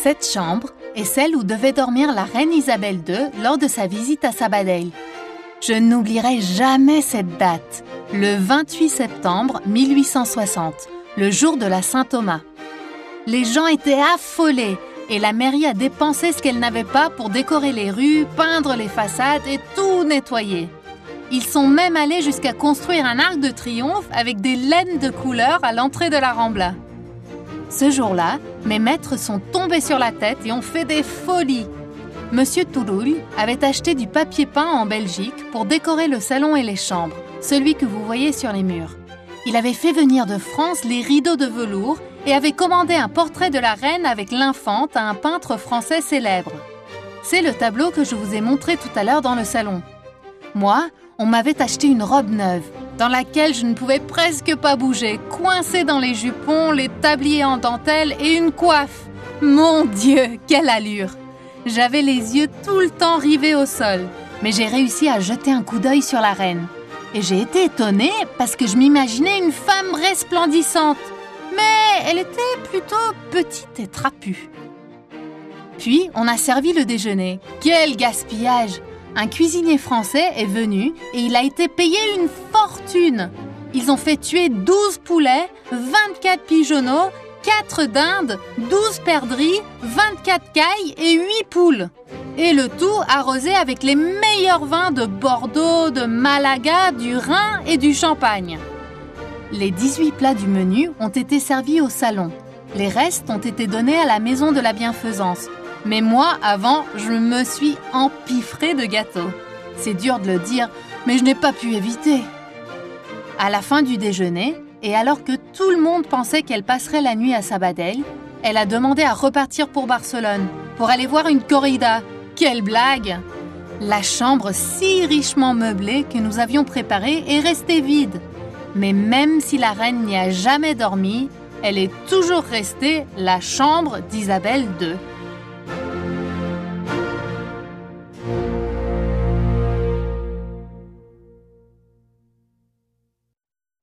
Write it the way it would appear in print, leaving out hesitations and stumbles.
Cette chambre est celle où devait dormir la reine Isabelle II lors de sa visite à Sabadell. Je n'oublierai jamais cette date, le 28 septembre 1860, le jour de la Saint-Thomas. Les gens étaient affolés et la mairie a dépensé ce qu'elle n'avait pas pour décorer les rues, peindre les façades et tout nettoyer. Ils sont même allés jusqu'à construire un arc de triomphe avec des laines de couleur à l'entrée de la Rambla. Ce jour-là, mes maîtres sont tombés sur la tête et ont fait des folies. Monsieur Turull avait acheté du papier peint en Belgique pour décorer le salon et les chambres, celui que vous voyez sur les murs. Il avait fait venir de France les rideaux de velours et avait commandé un portrait de la reine avec l'infante à un peintre français célèbre. C'est le tableau que je vous ai montré tout à l'heure dans le salon. Moi, on m'avait acheté une robe neuve, dans laquelle je ne pouvais presque pas bouger, coincée dans les jupons, les tabliers en dentelle et une coiffe. Mon Dieu, quelle allure! J'avais les yeux tout le temps rivés au sol, mais j'ai réussi à jeter un coup d'œil sur la reine. Et j'ai été étonnée parce que je m'imaginais une femme resplendissante, mais elle était plutôt petite et trapue. Puis, on a servi le déjeuner. Quel gaspillage! Un cuisinier français est venu et il a été payé une fortune. Ils ont fait tuer 12 poulets, 24 pigeonneaux, 4 dindes, 12 perdrix, 24 cailles et 8 poules. Et le tout arrosé avec les meilleurs vins de Bordeaux, de Malaga, du Rhin et du Champagne. Les 18 plats du menu ont été servis au salon. Les restes ont été donnés à la maison de la bienfaisance. Mais moi, avant, je me suis empiffrée de gâteaux. C'est dur de le dire, mais je n'ai pas pu éviter. À la fin du déjeuner, et alors que tout le monde pensait qu'elle passerait la nuit à Sabadell, elle a demandé à repartir pour Barcelone, pour aller voir une corrida. Quelle blague! La chambre si richement meublée que nous avions préparée est restée vide. Mais même si la reine n'y a jamais dormi, elle est toujours restée la chambre d'Isabelle II.